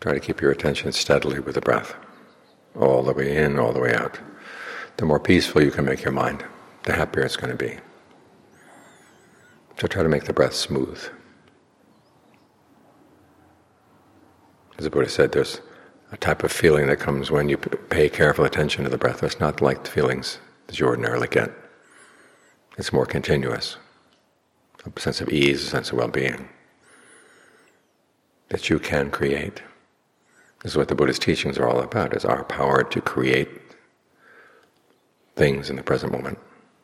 Try to keep your attention steadily with the breath, all the way in, all the way out. The more peaceful you can make your mind, the happier it's going to be. So try to make the breath smooth. As the Buddha said, there's a type of feeling that comes when you pay careful attention to the breath. It's not like the feelings that you ordinarily get. It's more continuous, a sense of ease, a sense of well-being that you can create. This is what the Buddha's teachings are all about, is our power to create things in the present moment.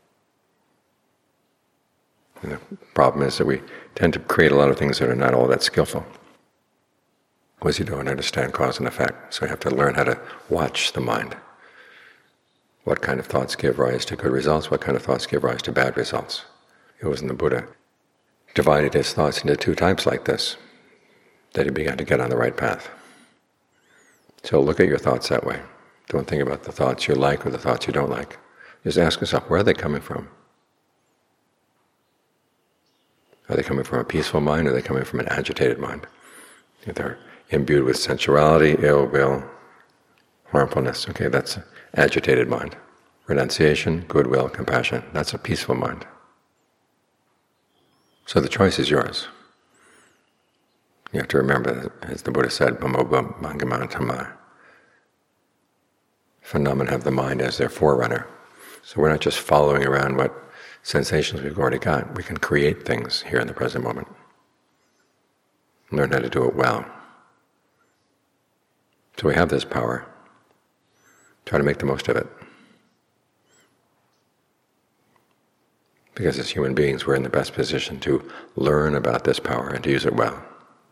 And the problem is that we tend to create a lot of things that are not all that skillful, because you don't understand cause and effect. So you have to learn how to watch the mind. What kind of thoughts give rise to good results? What kind of thoughts give rise to bad results? It wasn't the Buddha divided his thoughts into two types like this that he began to get on the right path. So look at your thoughts that way. Don't think about the thoughts you like or the thoughts you don't like. Just ask yourself, where are they coming from? Are they coming from a peaceful mind, or are they coming from an agitated mind? If they're imbued with sensuality, ill will, harmfulness, okay, that's an agitated mind. Renunciation, goodwill, compassion, that's a peaceful mind. So the choice is yours. You have to remember, as the Buddha said, Mamo Bhangamantama, phenomena have the mind as their forerunner. So we're not just following around what sensations we've already got. We can create things here in the present moment. Learn how to do it well. So we have this power. Try to make the most of it. Because as human beings, we're in the best position to learn about this power and to use it well.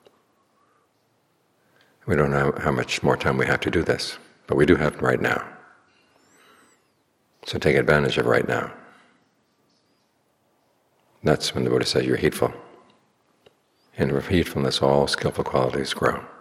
We don't know how much more time we have to do this, but we do have it right now. So take advantage of right now. That's when the Buddha says you're heedful. And with heedfulness, all skillful qualities grow.